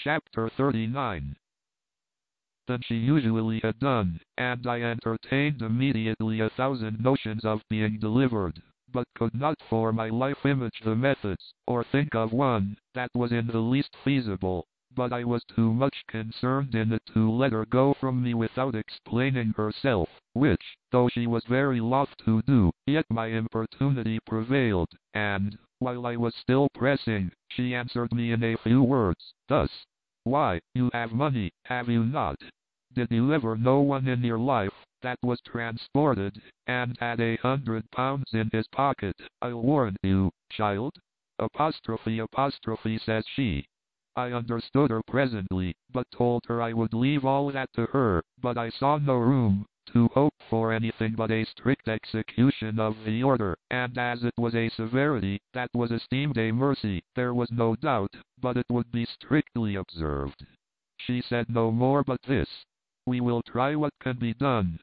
Chapter 39. Than she usually had done, and I entertained immediately 1,000 notions of being delivered, but could not for my life image the methods, or think of one, that was in the least feasible. But I was too much concerned in it to let her go from me without explaining herself, which, though she was very loth to do, yet my importunity prevailed, and, while I was still pressing, she answered me in a few words, thus: "Why, you have money, have you not? Did you ever know one in your life, that was transported, and had £100 in his pocket? I'll warrant you, child." Apostrophe, says she. I understood her presently, but told her I would leave all that to her, but I saw no room to hope for anything but a strict execution of the order, and as it was a severity that was esteemed a mercy, there was no doubt but it would be strictly observed. She said no more but this: "We will try what can be done,"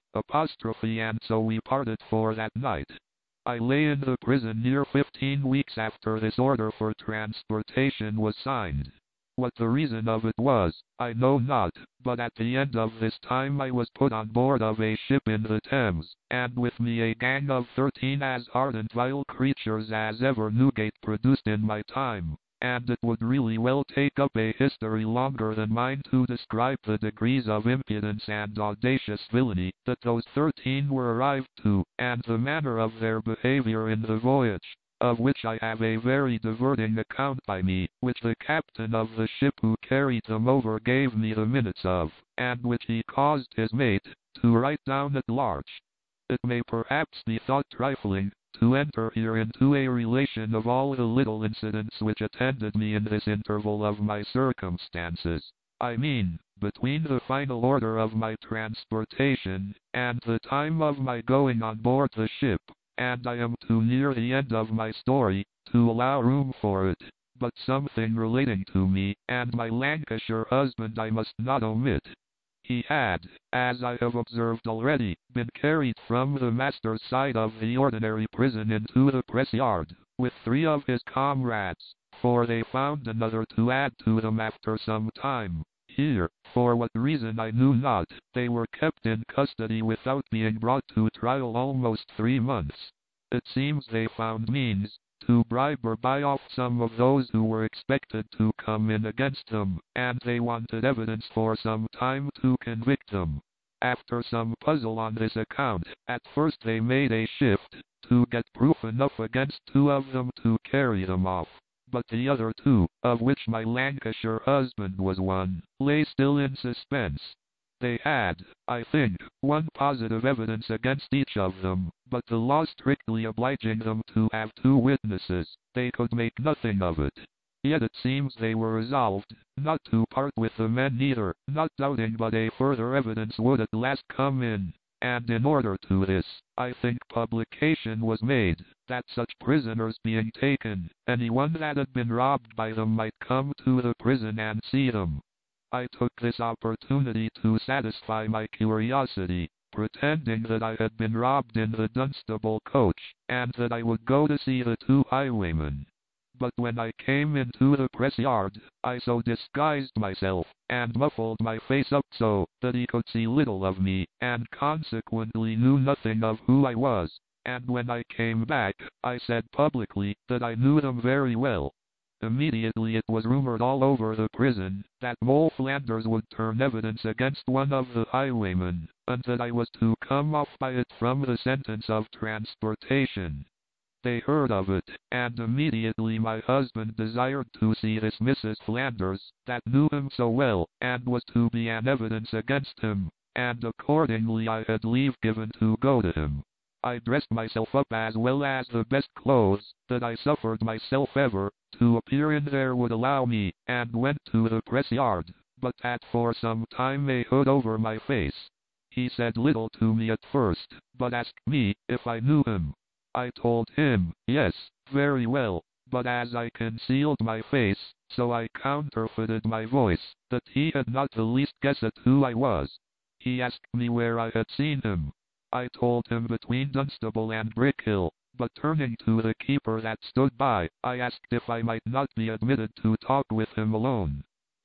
and so we parted for that night. I lay in the prison near 15 weeks after this order for transportation was signed. What the reason of it was, I know not, but at the end of this time I was put on board of a ship in the Thames, and with me a gang of 13 as ardent vile creatures as ever Newgate produced in my time, and it would really well take up a history longer than mine to describe the degrees of impudence and audacious villainy that those 13 were arrived to, and the manner of their behavior in the voyage, of which I have a very diverting account by me, which the captain of the ship who carried them over gave me the minutes of, and which he caused his mate to write down at large. It may perhaps be thought trifling to enter here into a relation of all the little incidents which attended me in this interval of my circumstances. I mean, between the final order of my transportation, and the time of my going on board the ship, and I am too near the end of my story to allow room for it, but something relating to me and my Lancashire husband I must not omit. He had, as I have observed already, been carried from the master's side of the ordinary prison into the press yard, with 3 of his comrades, for they found another to add to them after some time. Here, for what reason I knew not, they were kept in custody without being brought to trial almost 3 months. It seems they found means to bribe or buy off some of those who were expected to come in against them, and they wanted evidence for some time to convict them. After some puzzle on this account, at first they made a shift to get proof enough against 2 of them to carry them off. But the other 2, of which my Lancashire husband was one, lay still in suspense. They had, I think, one positive evidence against each of them, but the law strictly obliging them to have 2 witnesses, they could make nothing of it. Yet it seems they were resolved not to part with the men either, not doubting but a further evidence would at last come in. And in order to this, I think publication was made, that such prisoners being taken, anyone that had been robbed by them might come to the prison and see them. I took this opportunity to satisfy my curiosity, pretending that I had been robbed in the Dunstable coach, and that I would go to see the 2 highwaymen. But when I came into the press yard, I so disguised myself, and muffled my face up so, that he could see little of me, and consequently knew nothing of who I was, and when I came back, I said publicly that I knew them very well. Immediately it was rumored all over the prison, that Mole Flanders would turn evidence against one of the highwaymen, and that I was to come off by it from the sentence of transportation. They heard of it, and immediately my husband desired to see this Mrs. Flanders, that knew him so well, and was to be an evidence against him, and accordingly I had leave given to go to him. I dressed myself up as well as the best clothes that I suffered myself ever to appear in there would allow me, and went to the press yard, but had for some time a hood over my face. He said little to me at first, but asked me if I knew him. I told him, yes, very well, but as I concealed my face, so I counterfeited my voice, that he had not the least guess at who I was. He asked me where I had seen him. I told him between Dunstable and Brickhill, but turning to the keeper that stood by, I asked if I might not be admitted to talk with him alone.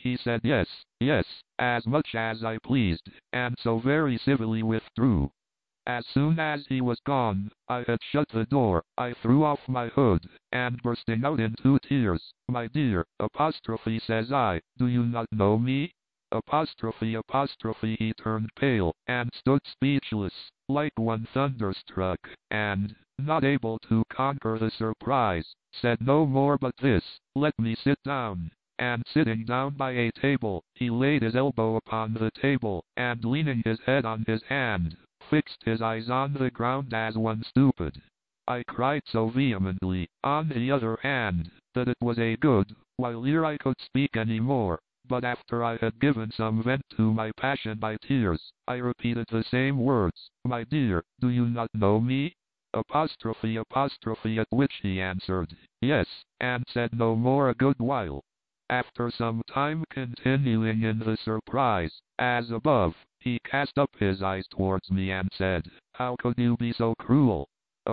He said yes, yes, as much as I pleased, and so very civilly withdrew. As soon as he was gone, I had shut the door, I threw off my hood, and bursting out into tears, "My dear," says I, "do you not know me?" He turned pale, and stood speechless, like one thunderstruck, and, not able to conquer the surprise, said no more but this, "Let me sit down." And sitting down by a table, he laid his elbow upon the table, and leaning his head on his hand, fixed his eyes on the ground as one stupid. I cried so vehemently, on the other hand, that it was a good while ere I could speak any more, but after I had given some vent to my passion by tears, I repeated the same words, "My dear, do you not know me?" At which he answered, "Yes," and said no more a good while. After some time continuing in the surprise, as above, he cast up his eyes towards me and said, "How could you be so cruel?"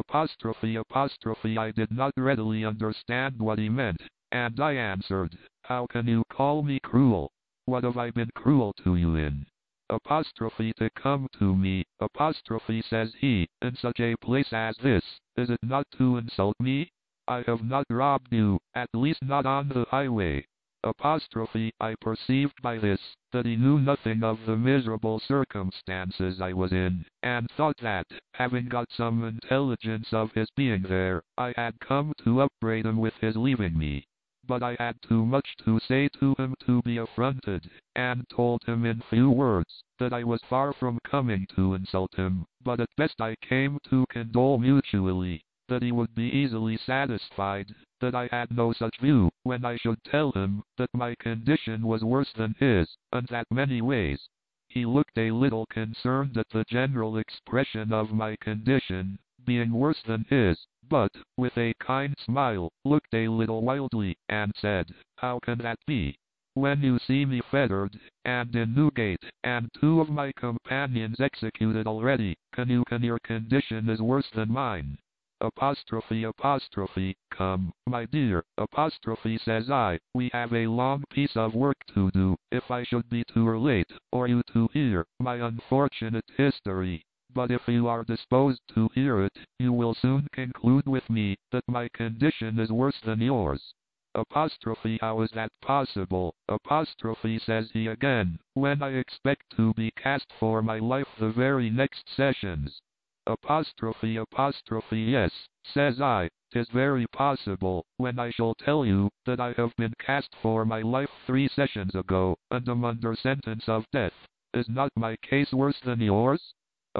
I did not readily understand what he meant, and I answered, "How can you call me cruel? What have I been cruel to you in?" To come to me, says he, in such a place as this, is it not to insult me? I have not robbed you, at least not on the highway. I perceived by this, that he knew nothing of the miserable circumstances I was in, and thought that, having got some intelligence of his being there, I had come to upbraid him with his leaving me. But I had too much to say to him to be affronted, and told him in few words, that I was far from coming to insult him, but at best I came to condole mutually, that he would be easily satisfied, that I had no such view, when I should tell him, that my condition was worse than his, and that many ways. He looked a little concerned at the general expression of my condition, being worse than his, but, with a kind smile, looked a little wildly, and said, "How can that be? When you see me fettered, and in Newgate, and two of my companions executed already, can your condition is worse than mine?" Come, my dear, says I, we have a long piece of work to do, if I should be too late, or you to hear, my unfortunate history. But if you are disposed to hear it, you will soon conclude with me, that my condition is worse than yours. How is that possible? Says he again, when I expect to be cast for my life the very next sessions. Yes, says I, 'tis very possible, when I shall tell you, that I have been cast for my life 3 sessions ago, and am under sentence of death. Is not my case worse than yours?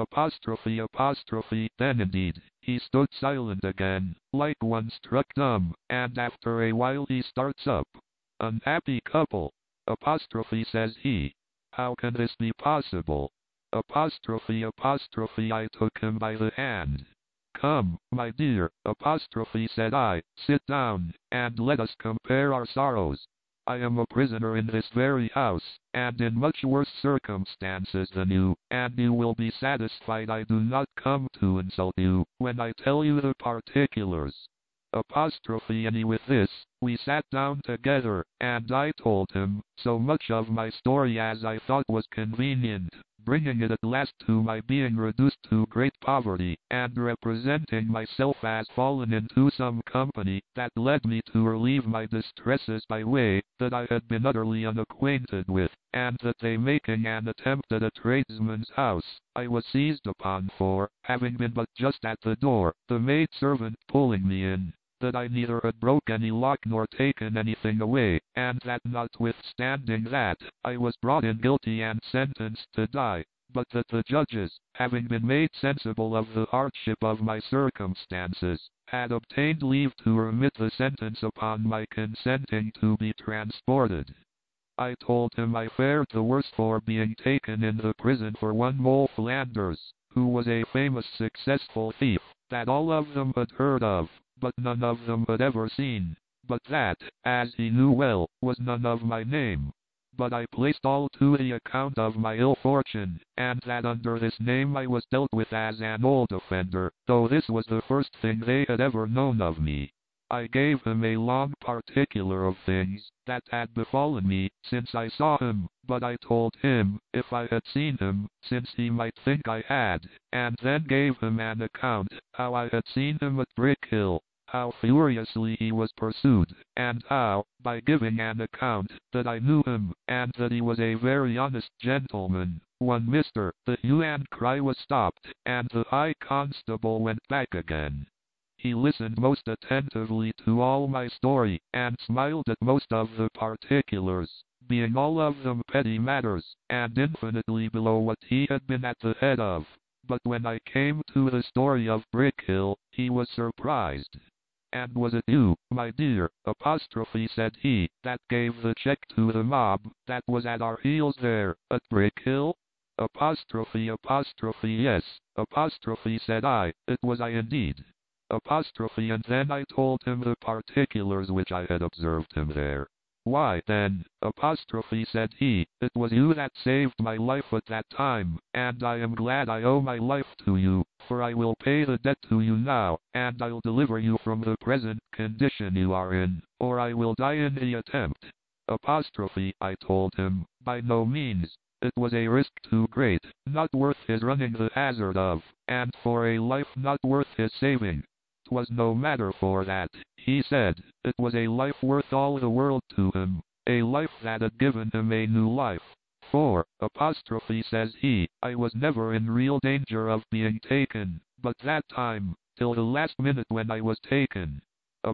Then indeed, he stood silent again, like one struck dumb, and after a while he starts up. Unhappy couple! Says he. How can this be possible? I took him by the hand. Come, my dear, said I, sit down, and let us compare our sorrows. I am a prisoner in this very house, and in much worse circumstances than you, and you will be satisfied I do not come to insult you, when I tell you the particulars. And with this, we sat down together, and I told him so much of my story as I thought was convenient, bringing it at last to my being reduced to great poverty, and representing myself as fallen into some company that led me to relieve my distresses by way that I had been utterly unacquainted with, and that they making an attempt at a tradesman's house, I was seized upon for, having been but just at the door, the maid-servant pulling me in, that I neither had broke any lock nor taken anything away, and that notwithstanding that, I was brought in guilty and sentenced to die, but that the judges, having been made sensible of the hardship of my circumstances, had obtained leave to remit the sentence upon my consenting to be transported. I told him I fared the worse for being taken in the prison for one Mole Flanders, who was a famous successful thief, that all of them had heard of, but none of them had ever seen, but that, as he knew well, was none of my name. But I placed all to the account of my ill fortune, and that under this name I was dealt with as an old offender, though this was the first thing they had ever known of me. I gave him a long particular of things that had befallen me since I saw him, but I told him, if I had seen him, since he might think I had, and then gave him an account how I had seen him at Brick Hill, how furiously he was pursued, and how, by giving an account, that I knew him, and that he was a very honest gentleman, when the hue and cry was stopped, and the High Constable went back again. He listened most attentively to all my story, and smiled at most of the particulars, being all of them petty matters, and infinitely below what he had been at the head of. But when I came to the story of Brick Hill, he was surprised. And was it you, my dear, said he, that gave the check to the mob that was at our heels there, at Brick Hill? Yes, said I, it was I indeed. And then I told him the particulars which I had observed him there. Why, then, said he, it was you that saved my life at that time, and I am glad I owe my life to you, for I will pay the debt to you now, and I'll deliver you from the present condition you are in, or I will die in the attempt. I told him, by no means. It was a risk too great, not worth his running the hazard of, and for a life not worth his saving. 'Twas no matter for that, he said, it was a life worth all the world to him, a life that had given him a new life. For, says he, I was never in real danger of being taken, but that time, till the last minute when I was taken.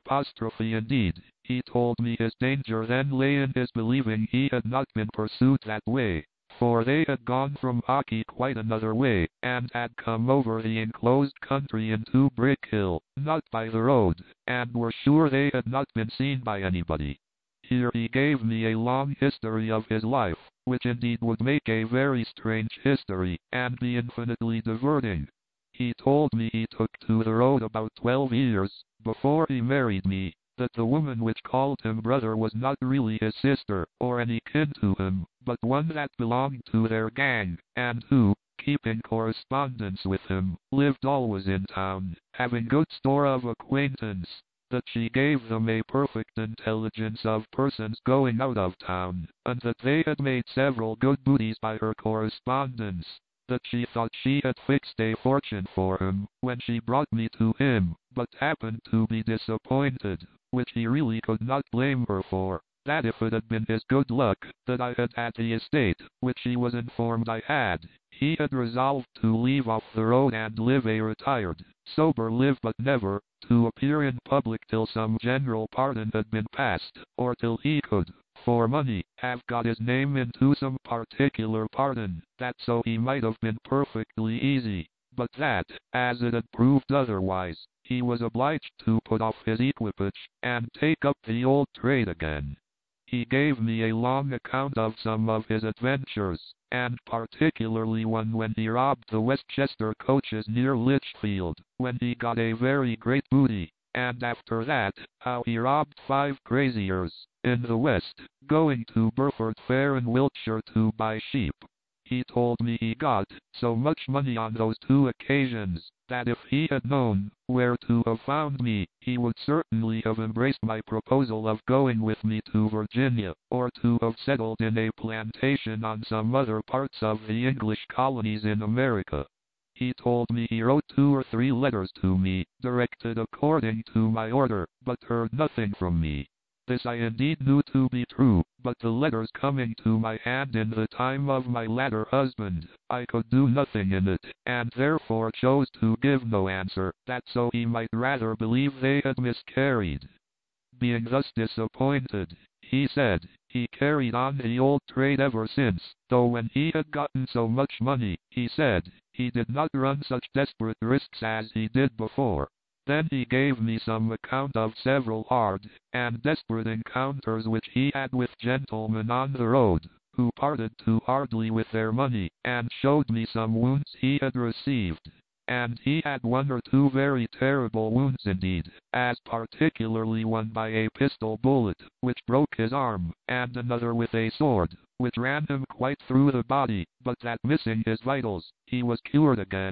Indeed, he told me his danger then lay in his believing he had not been pursued that way. For they had gone from Hockey quite another way, and had come over the enclosed country into Brick Hill, not by the road, and were sure they had not been seen by anybody. Here he gave me a long history of his life, which indeed would make a very strange history, and be infinitely diverting. He told me he took to the road about 12 years, before he married me, that the woman which called him brother was not really his sister, or any kin to him, but one that belonged to their gang, and who, keeping correspondence with him, lived always in town, having good store of acquaintance, that she gave them a perfect intelligence of persons going out of town, and that they had made several good booties by her correspondence, that she thought she had fixed a fortune for him, when she brought me to him, but happened to be disappointed, which he really could not blame her for, that if it had been his good luck that I had had the estate, which he was informed I had, he had resolved to leave off the road and live a retired, sober life, but never to appear in public till some general pardon had been passed, or till he could, for money, have got his name into some particular pardon, that so he might have been perfectly easy, but that, as it had proved otherwise, he was obliged to put off his equipage, and take up the old trade again. He gave me a long account of some of his adventures, and particularly one when he robbed the Westchester coaches near Lichfield, when he got a very great booty, and after that, how he robbed 5 graziers, in the West, going to Burford Fair in Wiltshire to buy sheep. He told me he got so much money on those 2 occasions, that if he had known where to have found me, he would certainly have embraced my proposal of going with me to Virginia, or to have settled in a plantation on some other parts of the English colonies in America. He told me he wrote 2 or 3 letters to me, directed according to my order, but heard nothing from me. This I indeed knew to be true, but the letters coming to my hand in the time of my latter husband, I could do nothing in it, and therefore chose to give no answer, that so he might rather believe they had miscarried. Being thus disappointed, he said, he carried on the old trade ever since, though when he had gotten so much money, he said, he did not run such desperate risks as he did before. Then he gave me some account of several hard and desperate encounters which he had with gentlemen on the road, who parted too hardly with their money, and showed me some wounds he had received. And he had 1 or 2 very terrible wounds indeed, as particularly one by a pistol bullet, which broke his arm, and another with a sword, which ran him quite through the body, but that missing his vitals, he was cured again.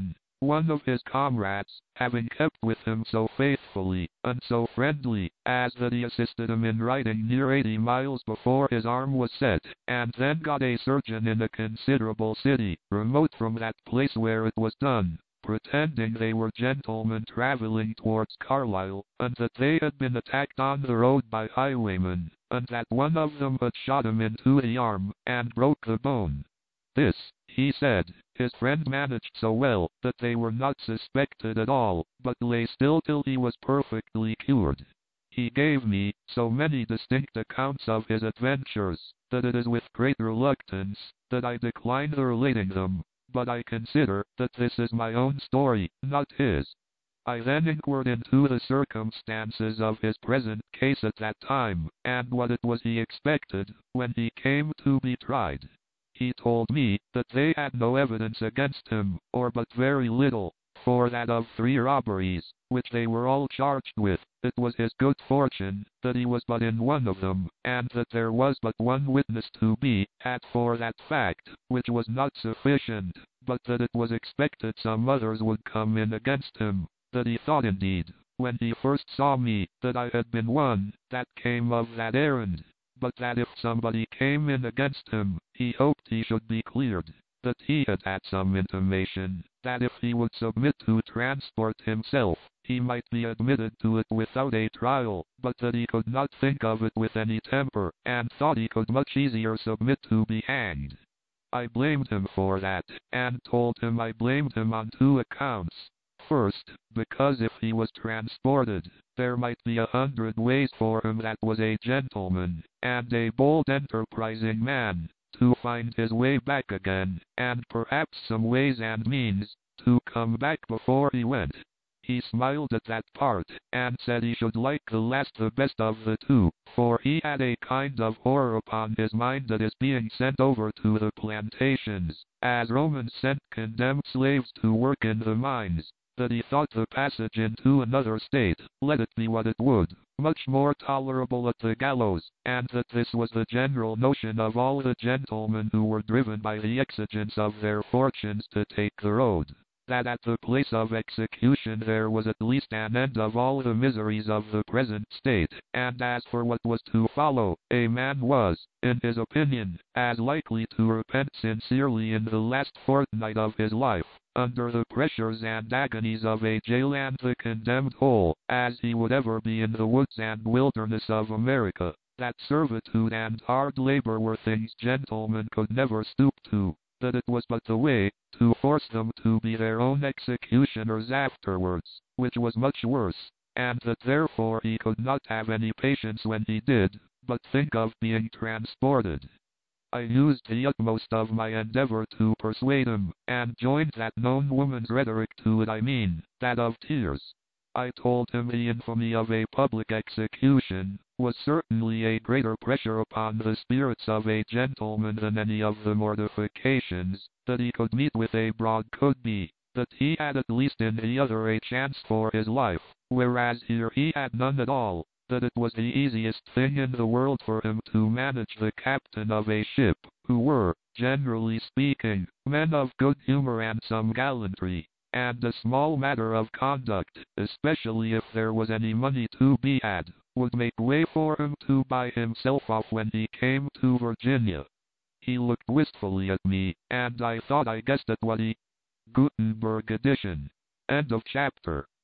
one of his comrades, having kept with him so faithfully, and so friendly, as that he assisted him in riding near 80 miles before his arm was set, and then got a surgeon in a considerable city, remote from that place where it was done, pretending they were gentlemen traveling towards Carlisle, and that they had been attacked on the road by highwaymen, and that one of them had shot him into the arm, and broke the bone. This, he said, his friend managed so well, that they were not suspected at all, but lay still till he was perfectly cured. He gave me so many distinct accounts of his adventures, that it is with great reluctance that I decline the relating them, but I consider that this is my own story, not his. I then inquired into the circumstances of his present case at that time, and what it was he expected when he came to be tried. He told me that they had no evidence against him, or but very little, for that of 3 robberies, which they were all charged with, it was his good fortune that he was but in one of them, and that there was but one witness to be had for that fact, which was not sufficient, but that it was expected some others would come in against him, that he thought indeed, when he first saw me, that I had been one that came of that errand, but that if somebody came in against him, he hoped he should be cleared, that he had had some intimation, that if he would submit to transport himself, he might be admitted to it without a trial, but that he could not think of it with any temper, and thought he could much easier submit to be hanged. I blamed him for that, and told him I blamed him on 2 accounts. First, because if he was transported, there might be 100 ways for him that was a gentleman, and a bold enterprising man, to find his way back again, and perhaps some ways and means, to come back before he went. He smiled at that part, and said he should like the last the best of the 2, for he had a kind of horror upon his mind at his being sent over to the plantations, as Romans sent condemned slaves to work in the mines, that he thought the passage into another state, let it be what it would, much more tolerable at the gallows, and that this was the general notion of all the gentlemen who were driven by the exigence of their fortunes to take the road, that at the place of execution there was at least an end of all the miseries of the present state, and as for what was to follow, a man was, in his opinion, as likely to repent sincerely in the last fortnight of his life, under the pressures and agonies of a jail and the condemned hole, as he would ever be in the woods and wilderness of America, that servitude and hard labor were things gentlemen could never stoop to, that it was but the way to force them to be their own executioners afterwards, which was much worse, and that therefore he could not have any patience when he did, but think of being transported. I used the utmost of my endeavor to persuade him, and joined that known woman's rhetoric to it, I mean, that of tears. I told him the infamy of a public execution was certainly a greater pressure upon the spirits of a gentleman than any of the mortifications that he could meet with abroad could be, that he had at least in the other a chance for his life, whereas here he had none at all, that it was the easiest thing in the world for him to manage the captain of a ship, who were, generally speaking, men of good humor and some gallantry, and a small matter of conduct, especially if there was any money to be had, would make way for him to buy himself off when he came to Virginia. He looked wistfully at me, and I thought I guessed at what he... Gutenberg edition. End of chapter.